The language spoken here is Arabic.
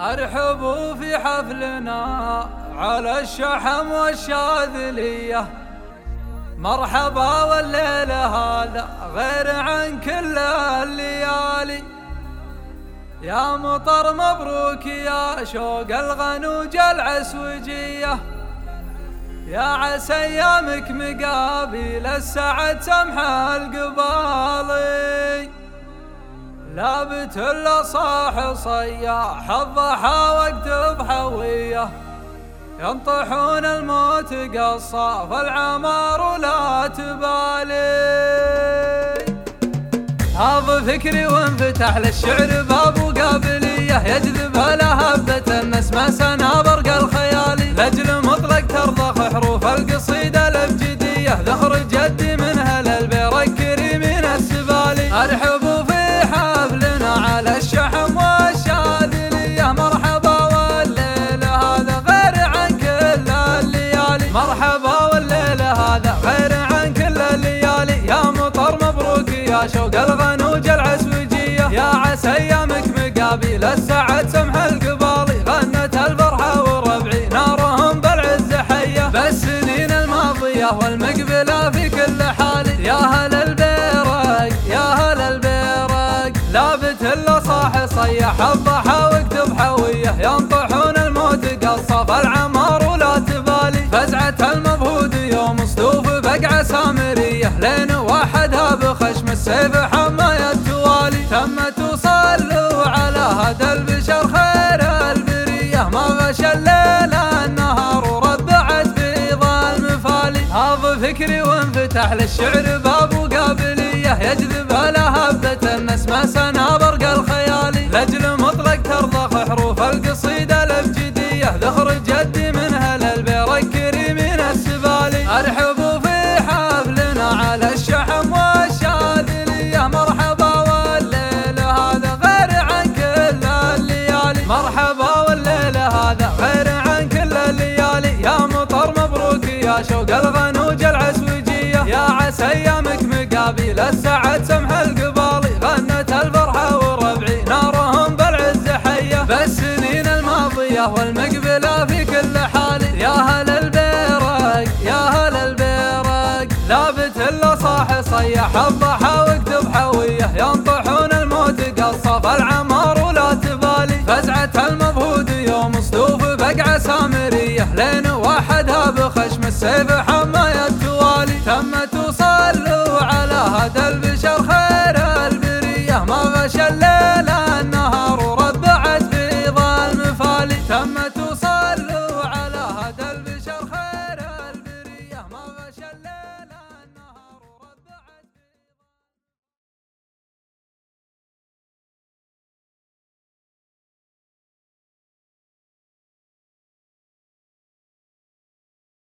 ارحبوا في حفلنا على الشحم والشاذلية، مرحبا والليل هذا غير عن كل الليالي. يا مطر مبروك يا شوق الغنوج العسوجية، يا عسى ايامك مقابل السعد سمح القبالي. لابت الا صاح صياح الضحى وقت بحويه، ينطحون الموت قصاف العمار ولا تبالي. هاض فكري وانفتح للشعر باب وقابليه، يجذبها لهبة النسمة سنا برق الخيالي. لاجل مطلق ترضخ حروف القصيدة الابجدية، ذخر جدي منها للبير الكريمين السبالي. ارحبوا في حفلنا على الشحم والشاذلية، مرحبا والليل هذا غير عن كل الليالي. مرحبا والليل هذا غير عن كل الليالي. يا مطر مبروك يا شوق الغنوج العسوجية، يا عسى ايامك مقابل السعد سمح القبالي. غنت الفرحة والربعي نارهم بالعز حية، بالسنين الماضية والمقبلة في كل حال. يا هل البيرق يا هل البيرق، لابت الا صاح صيح الضحى واكتب حويه، ينطحون الموت قصف العمار ولا تبالي. فزعة المبهود يوم صدوف بقعة سامرية، لين وحدها بخشم السيف حماية توالي. تمت وصلوا على هدى البشر خير البرية، ما غش الليل النهار وربعت بيض المفالي. هاض فكري وانفتح للشعر باب وقابلية، يجذبها لهبة النسمة سنا برق الخيالي. لاجل مطلق ترضخ حروف القصيدة الابجدية، ذخر جدي منها للبير الكريمين السبالي. ارحبوا في حفلنا على الشحم والشاذلية، مرحبا والليل هذا غير عن كل الليالي. مرحبا والليل هذا غير عن كل الليالي. يا مطر مبروك يا شوق الغنوج العسوجية، يا عسى ايامك مقابل السعد سمح القبالي. غنت الفرحة والربعي نارهم بالعز حية، بالسنين الماضية والمقبلة في كل حال. يا هل البيرق يا هل البيرق، لابت الا صاح صيح الضحى واكتب حويه، ينطحون الموت قصف العمار ولا تبالي. فزعة المبهود يوم صدوف بقعة سامرية، لين وحدها بخشم السيف حماية توالي. تمت وصلوا على هدى البشر خير البرية، ما غش الليل